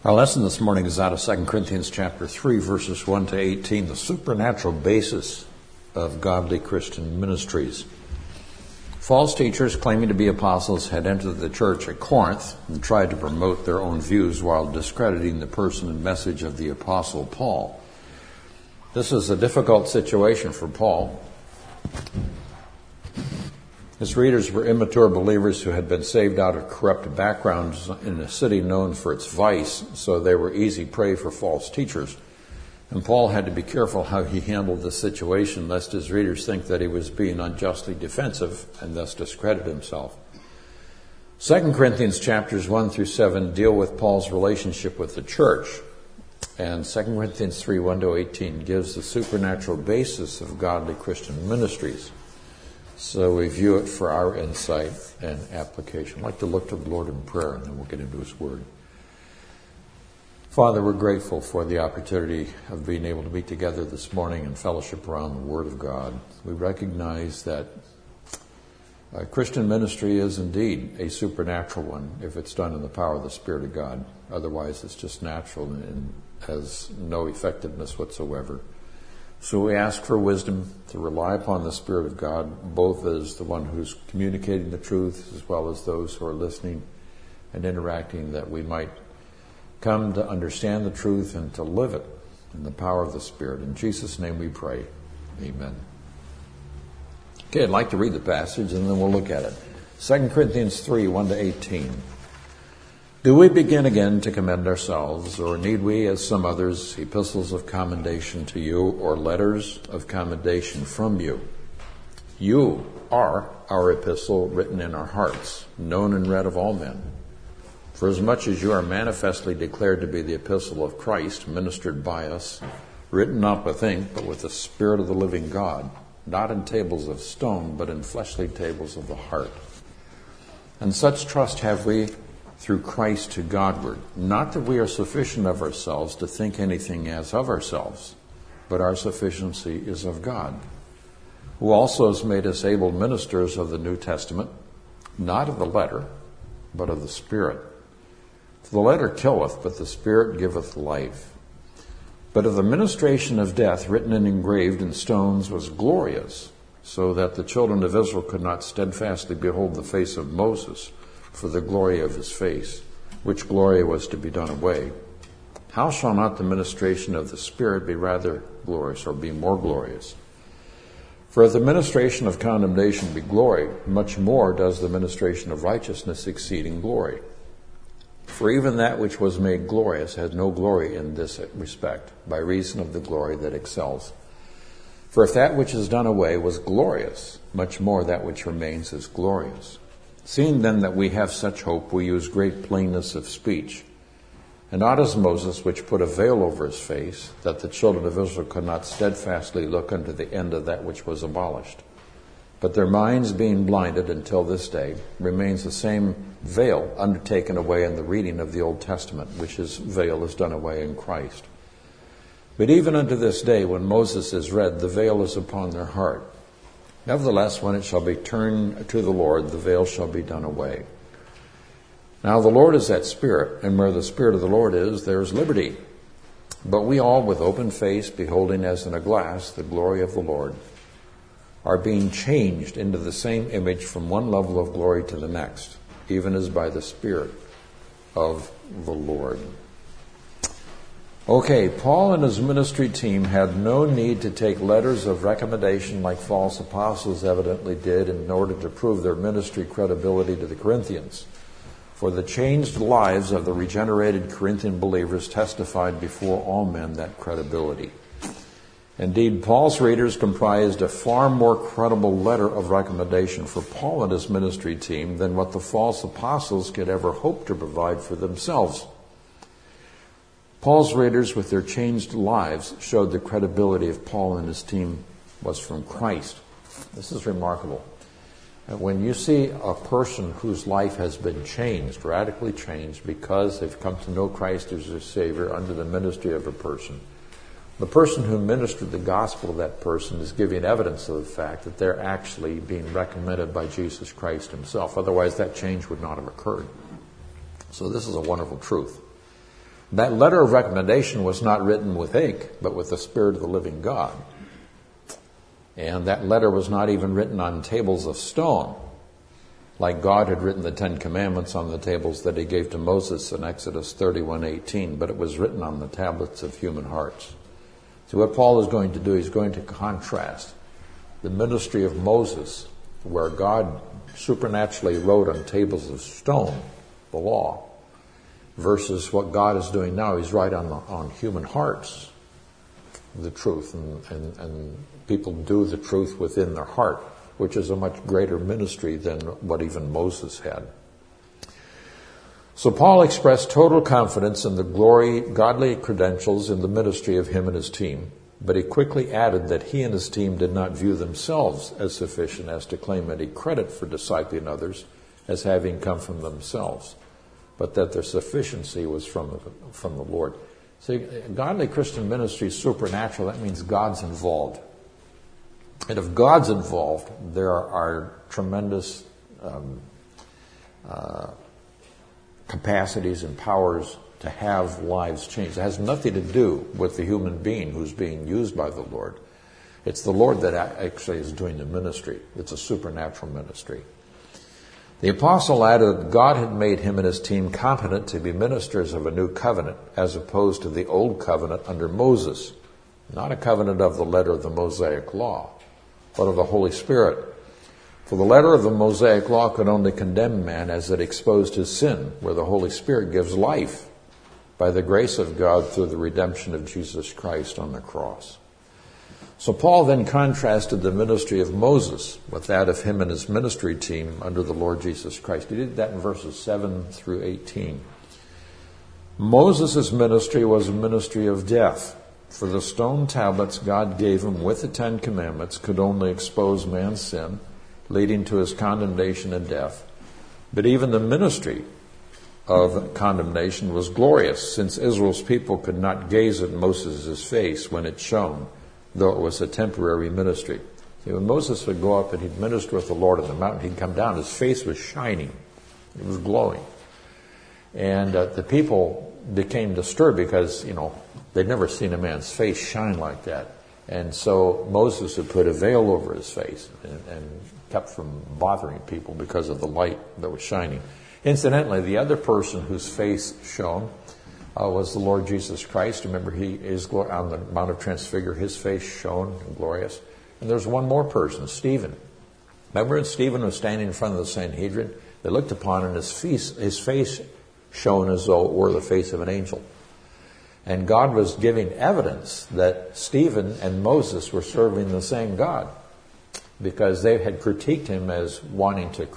Our lesson this morning is out of 2 Corinthians chapter 3, verses 1 to 18, the supernatural basis of godly Christian ministries. False teachers claiming to be apostles had entered the church at Corinth and tried to promote their own views while discrediting the person and message of the apostle Paul. This is a difficult situation for Paul. His readers were immature believers who had been saved out of corrupt backgrounds in a city known for its vice, so they were easy prey for false teachers. And Paul had to be careful how he handled the situation, lest his readers think that he was being unjustly defensive and thus discredit himself. 2 Corinthians chapters 1 through 7 deal with Paul's relationship with the church. And 2 Corinthians 3, 1 to 18 gives the supernatural basis of godly Christian ministries. So we view it for our insight and application. I'd like to look to the Lord in prayer, and then we'll get into His Word. Father, we're grateful for the opportunity of being able to meet together this morning and fellowship around the Word of God. We recognize that Christian ministry is indeed a supernatural one if it's done in the power of the Spirit of God. Otherwise, it's just natural and has no effectiveness whatsoever. So we ask for wisdom to rely upon the Spirit of God, both as the one who's communicating the truth as well as those who are listening and interacting, that we might come to understand the truth and to live it in the power of the Spirit. In Jesus' name we pray. Amen. Okay, I'd like to read the passage and then we'll look at it. 2 Corinthians 3, 1 to 18. Do we begin again to commend ourselves, or need we, as some others, epistles of commendation to you, or letters of commendation from you? You are our epistle written in our hearts, known and read of all men. For as much as you are manifestly declared to be the epistle of Christ, ministered by us, written not with ink, but with the Spirit of the living God, not in tables of stone, but in fleshly tables of the heart. And such trust have we through Christ to Godward, not that we are sufficient of ourselves to think anything as of ourselves, but our sufficiency is of God, who also has made us able ministers of the New Testament, not of the letter, but of the Spirit. For the letter killeth, but the Spirit giveth life. But of the ministration of death, written and engraved in stones, was glorious, so that the children of Israel could not steadfastly behold the face of Moses, for the glory of his face, which glory was to be done away. How shall not the ministration of the Spirit be rather glorious, or be more glorious? For if the ministration of condemnation be glory, much more does the ministration of righteousness exceed in glory. For even that which was made glorious had no glory in this respect, by reason of the glory that excels. For if that which is done away was glorious, much more that which remains is glorious. Seeing then that we have such hope, we use great plainness of speech, and not as Moses, which put a veil over his face, that the children of Israel could not steadfastly look unto the end of that which was abolished. But their minds being blinded until this day, remains the same veil undertaken away in the reading of the Old Testament, which his veil is done away in Christ. But even unto this day, when Moses is read, the veil is upon their heart. Nevertheless, when it shall be turned to the Lord, the veil shall be done away. Now the Lord is that Spirit, and where the Spirit of the Lord is, there is liberty. But we all, with open face, beholding as in a glass the glory of the Lord, are being changed into the same image from one level of glory to the next, even as by the Spirit of the Lord. Okay, Paul and his ministry team had no need to take letters of recommendation like false apostles evidently did in order to prove their ministry credibility to the Corinthians. For the changed lives of the regenerated Corinthian believers testified before all men that credibility. Indeed, Paul's readers comprised a far more credible letter of recommendation for Paul and his ministry team than what the false apostles could ever hope to provide for themselves. Paul's readers, with their changed lives, showed the credibility of Paul and his team was from Christ. This is remarkable. When you see a person whose life has been changed, radically changed, because they've come to know Christ as their Savior under the ministry of a person, the person who ministered the gospel to that person is giving evidence of the fact that they're actually being recommended by Jesus Christ himself. Otherwise, that change would not have occurred. So this is a wonderful truth. That letter of recommendation was not written with ink, but with the Spirit of the living God. And that letter was not even written on tables of stone, like God had written the Ten Commandments on the tables that he gave to Moses in Exodus 31:18, but it was written on the tablets of human hearts. So what Paul is going to do, he's going to contrast the ministry of Moses, where God supernaturally wrote on tables of stone the law, versus what God is doing now. He's writing on human hearts the truth, and people do the truth within their heart, which is a much greater ministry than what even Moses had. So Paul expressed total confidence in the godly credentials in the ministry of him and his team, but he quickly added that he and his team did not view themselves as sufficient as to claim any credit for discipling others as having come from themselves, but that their sufficiency was from the Lord. See, godly Christian ministry is supernatural. That means God's involved. And if God's involved, there are tremendous capacities and powers to have lives changed. It has nothing to do with the human being who's being used by the Lord. It's the Lord that actually is doing the ministry. It's a supernatural ministry. The apostle added that God had made him and his team competent to be ministers of a new covenant, as opposed to the old covenant under Moses. Not a covenant of the letter of the Mosaic law, but of the Holy Spirit. For the letter of the Mosaic law could only condemn man as it exposed his sin, where the Holy Spirit gives life by the grace of God through the redemption of Jesus Christ on the cross. So Paul then contrasted the ministry of Moses with that of him and his ministry team under the Lord Jesus Christ. He did that in verses 7 through 18. Moses' ministry was a ministry of death, for the stone tablets God gave him with the Ten Commandments could only expose man's sin, leading to his condemnation and death. But even the ministry of condemnation was glorious, since Israel's people could not gaze at Moses' face when it shone, though it was a temporary ministry. See, when Moses would go up and he'd minister with the Lord on the mountain, he'd come down, his face was shining. It was glowing. And the people became disturbed because, they'd never seen a man's face shine like that. And so Moses would put a veil over his face and kept from bothering people because of the light that was shining. Incidentally, the other person whose face shone was the Lord Jesus Christ. Remember, he is on the Mount of Transfiguration, his face shone and glorious. And there's one more person, Stephen. Remember when Stephen was standing in front of the Sanhedrin? They looked upon him, and his face shone as though it were the face of an angel. And God was giving evidence that Stephen and Moses were serving the same God, because they had critiqued him as wanting to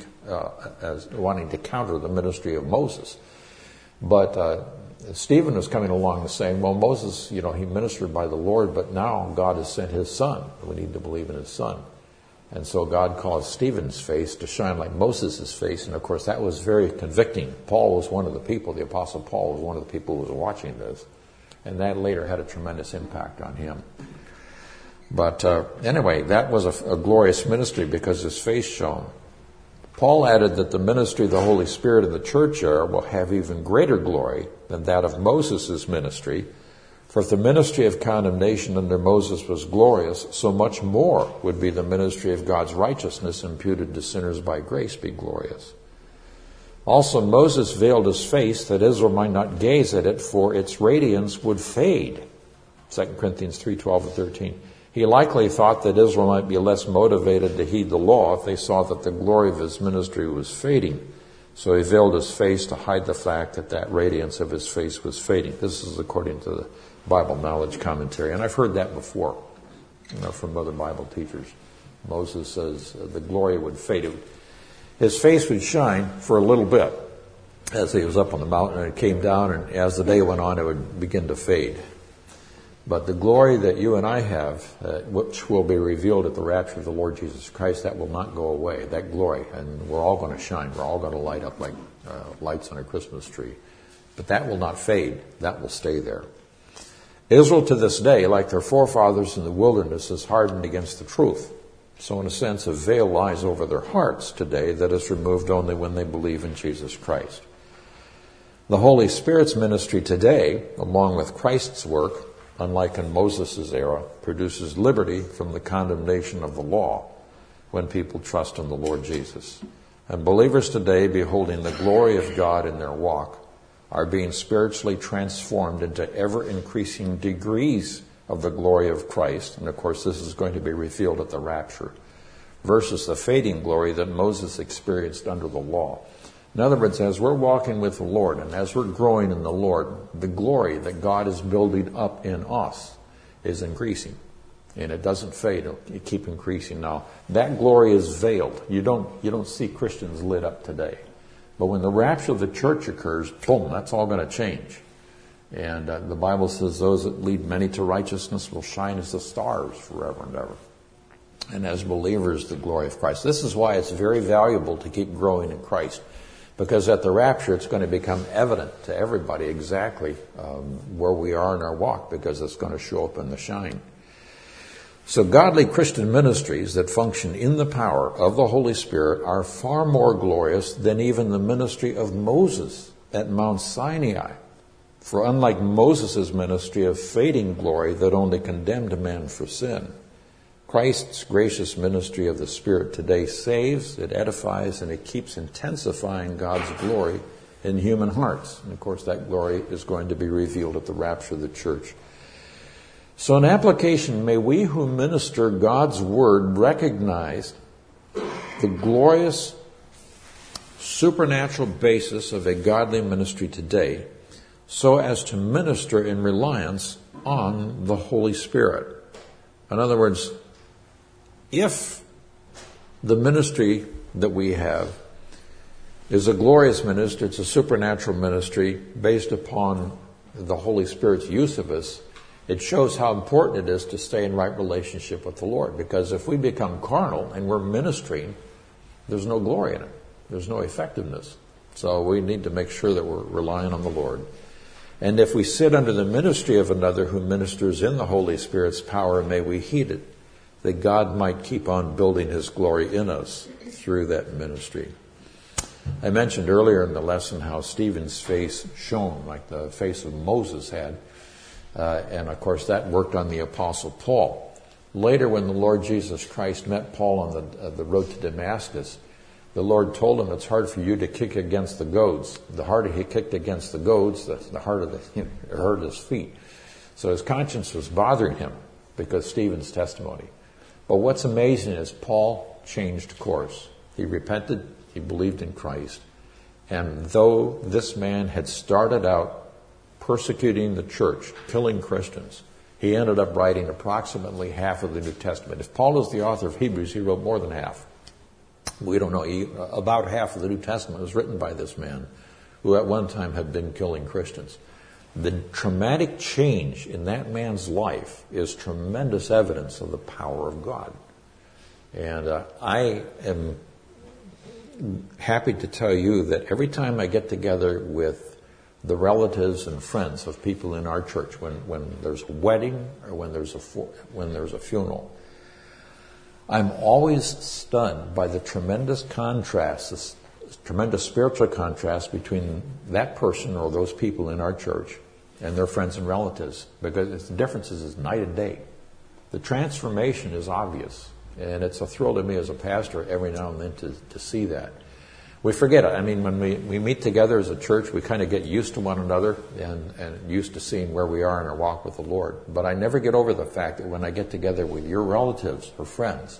counter the ministry of Moses. But Stephen was coming along and saying, well, Moses, he ministered by the Lord, but now God has sent his son. We need to believe in his son. And so God caused Stephen's face to shine like Moses' face. And of course, that was very convicting. Paul was one of the people, the Apostle Paul was one of the people who was watching this. And that later had a tremendous impact on him. But anyway, that was a glorious ministry because his face shone. Paul added that the ministry of the Holy Spirit in the church era will have even greater glory than that of Moses' ministry. For if the ministry of condemnation under Moses was glorious, so much more would be the ministry of God's righteousness imputed to sinners by grace be glorious. Also, Moses veiled his face that Israel might not gaze at it, for its radiance would fade. 2 Corinthians 3:12 and 13. He likely thought that Israel might be less motivated to heed the law if they saw that the glory of his ministry was fading. So he veiled his face to hide the fact that radiance of his face was fading. This is according to the Bible Knowledge Commentary. And I've heard that before, from other Bible teachers. Moses says the glory would fade. His face would shine for a little bit as he was up on the mountain, and it came down, and as the day went on, it would begin to fade. But the glory that you and I have, which will be revealed at the rapture of the Lord Jesus Christ, that will not go away, that glory. And we're all going to shine. We're all going to light up like lights on a Christmas tree. But that will not fade. That will stay there. Israel to this day, like their forefathers in the wilderness, is hardened against the truth. So in a sense, a veil lies over their hearts today that is removed only when they believe in Jesus Christ. The Holy Spirit's ministry today, along with Christ's work, unlike in Moses' era, produces liberty from the condemnation of the law when people trust in the Lord Jesus. And believers today, beholding the glory of God in their walk, are being spiritually transformed into ever-increasing degrees of the glory of Christ. And of course, this is going to be revealed at the rapture, versus the fading glory that Moses experienced under the law. In other words, as we're walking with the Lord and as we're growing in the Lord, the glory that God is building up in us is increasing. And it doesn't fade, it keeps increasing. Now, that glory is veiled. You don't see Christians lit up today. But when the rapture of the church occurs, boom, that's all going to change. And the Bible says those that lead many to righteousness will shine as the stars forever and ever. And as believers, the glory of Christ. This is why it's very valuable to keep growing in Christ. Because at the rapture, it's going to become evident to everybody exactly where we are in our walk, because it's going to show up in the shine. So godly Christian ministries that function in the power of the Holy Spirit are far more glorious than even the ministry of Moses at Mount Sinai. For unlike Moses' ministry of fading glory that only condemned man for sin, Christ's gracious ministry of the Spirit today saves, it edifies, and it keeps intensifying God's glory in human hearts. And of course, that glory is going to be revealed at the rapture of the church. So in application, may we who minister God's word recognize the glorious supernatural basis of a godly ministry today, so as to minister in reliance on the Holy Spirit. In other words, if the ministry that we have is a glorious ministry, it's a supernatural ministry based upon the Holy Spirit's use of us, it shows how important it is to stay in right relationship with the Lord. Because if we become carnal and we're ministering, there's no glory in it. There's no effectiveness. So we need to make sure that we're relying on the Lord. And if we sit under the ministry of another who ministers in the Holy Spirit's power, may we heed it, that God might keep on building His glory in us through that ministry. I mentioned earlier in the lesson how Stephen's face shone like the face of Moses had. And of course that worked on the Apostle Paul. Later, when the Lord Jesus Christ met Paul on the road to Damascus, the Lord told him, it's hard for you to kick against the goads. The harder he kicked against the goads, the harder it hurt his feet. So his conscience was bothering him because of Stephen's testimony. But what's amazing is Paul changed course. He repented, he believed in Christ. And though this man had started out persecuting the church, killing Christians, he ended up writing approximately half of the New Testament. If Paul is the author of Hebrews, he wrote more than half. We don't know. About half of the New Testament was written by this man who at one time had been killing Christians. The traumatic change in that man's life is tremendous evidence of the power of God. And I am happy to tell you that every time I get together with the relatives and friends of people in our church, when there's a wedding or when there's a funeral, I'm always stunned by the tremendous contrast, this tremendous spiritual contrast between that person or those people in our church and their friends and relatives, because the difference is night and day. The transformation is obvious, and it's a thrill to me as a pastor every now and then to see that. We forget it. I mean, when we meet together as a church, we kind of get used to one another and used to seeing where we are in our walk with the Lord. But I never get over the fact that when I get together with your relatives or friends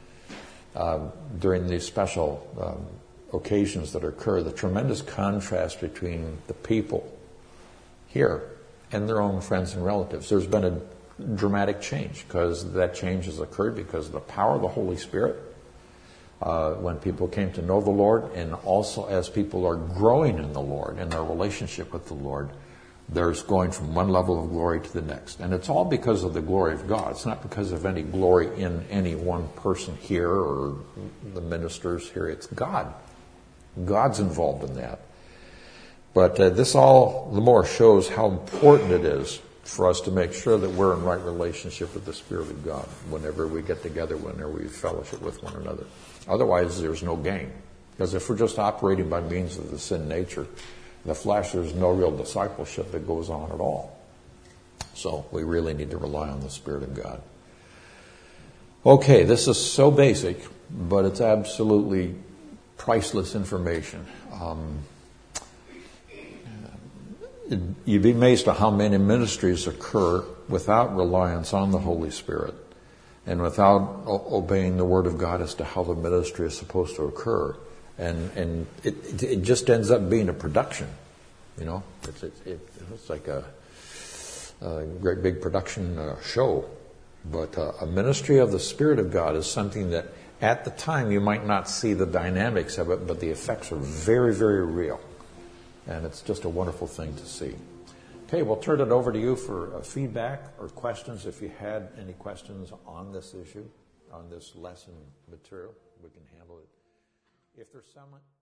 during these special occasions that occur, the tremendous contrast between the people here and their own friends and relatives. There's been a dramatic change because that change has occurred because of the power of the Holy Spirit. When people came to know the Lord, and also as people are growing in the Lord, in their relationship with the Lord, there's going from one level of glory to the next. And it's all because of the glory of God. It's not because of any glory in any one person here or the ministers here. It's God. God's involved in that. But this all the more shows how important it is for us to make sure that we're in right relationship with the Spirit of God whenever we get together, whenever we fellowship with one another. Otherwise, there's no gain. Because if we're just operating by means of the sin nature, the flesh, there's no real discipleship that goes on at all. So we really need to rely on the Spirit of God. Okay, this is so basic, but it's absolutely priceless information. You'd be amazed at how many ministries occur without reliance on the Holy Spirit and without obeying the Word of God as to how the ministry is supposed to occur. And it just ends up being a production, you know. It's like a great big production show. But a ministry of the Spirit of God is something that at the time you might not see the dynamics of it, but the effects are very, very real. And it's just a wonderful thing to see. Okay, we'll turn it over to you for feedback or questions. If you had any questions on this issue, on this lesson material, we can handle it. If there's someone...